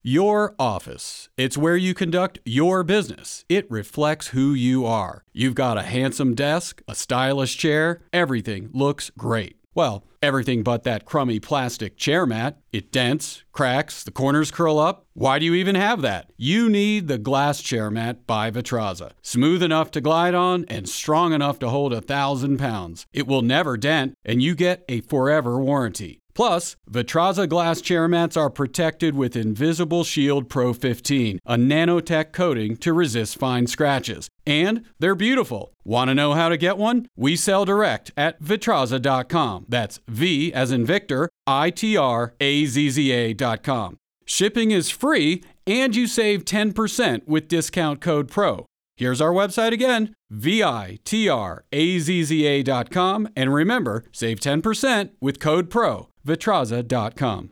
Your office. It's where you conduct your business. It reflects who you are. You've got a handsome desk, a stylish chair. Everything looks great. Well, everything but that crummy plastic chair mat. It dents, cracks, the corners curl up. Why do you even have that? You need the glass chair mat by Vitraza. Smooth enough to glide on and strong enough to hold 1,000 pounds. It will never dent, and you get a forever warranty. Plus, Vitraza glass chair mats are protected with Invisible Shield Pro 15, a nanotech coating to resist fine scratches. And they're beautiful. Want to know how to get one? We sell direct at Vitraza.com. That's V as in Victor, ITRAZZA.com. Shipping is free, and you save 10% with discount code PRO. Here's our website again, VITRAZZA.com. And remember, save 10% with code PRO. Vitraza.com.